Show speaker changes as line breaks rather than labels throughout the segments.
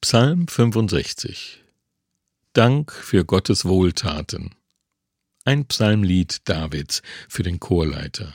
Psalm 65. Dank für Gottes Wohltaten. Ein Psalmlied Davids für den Chorleiter.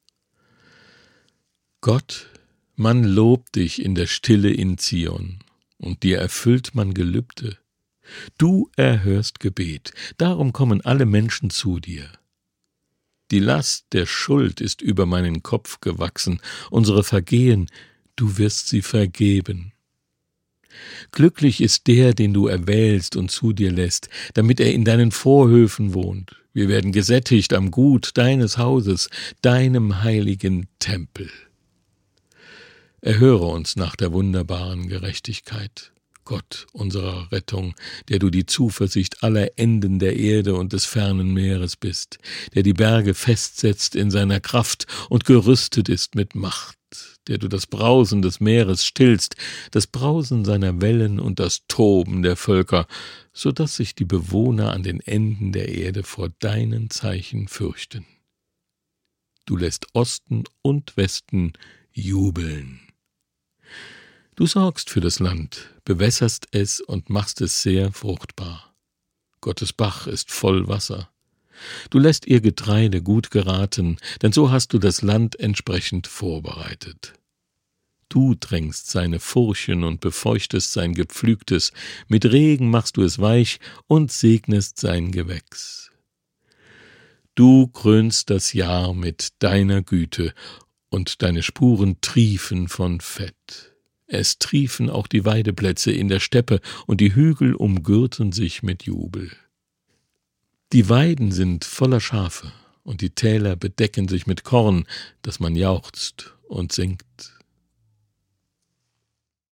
Gott, man lobt dich in der Stille in Zion, und dir erfüllt man Gelübde. Du erhörst Gebet, darum kommen alle Menschen zu dir. Die Last der Schuld ist über meinen Kopf gewachsen, unsere Vergehen, du wirst sie vergeben. Glücklich ist der, den du erwählst und zu dir lässt, damit er in deinen Vorhöfen wohnt. Wir werden gesättigt am Gut deines Hauses, deinem heiligen Tempel. Erhöre uns nach der wunderbaren Gerechtigkeit, Gott unserer Rettung, der du die Zuversicht aller Enden der Erde und des fernen Meeres bist, der die Berge festsetzt in seiner Kraft und gerüstet ist mit Macht, der du das Brausen des Meeres stillst, das Brausen seiner Wellen und das Toben der Völker, so dass sich die Bewohner an den Enden der Erde vor deinen Zeichen fürchten. Du lässt Osten und Westen jubeln. Du sorgst für das Land, bewässerst es und machst es sehr fruchtbar. Gottes Bach ist voll Wasser. Du lässt ihr Getreide gut geraten, denn so hast du das Land entsprechend vorbereitet. Du drängst seine Furchen und befeuchtest sein Gepflügtes, mit Regen machst du es weich und segnest sein Gewächs. Du krönst das Jahr mit deiner Güte, und deine Spuren triefen von Fett. Es triefen auch die Weideplätze in der Steppe, und die Hügel umgürten sich mit Jubel. Die Weiden sind voller Schafe, und die Täler bedecken sich mit Korn, dass man jauchzt und singt.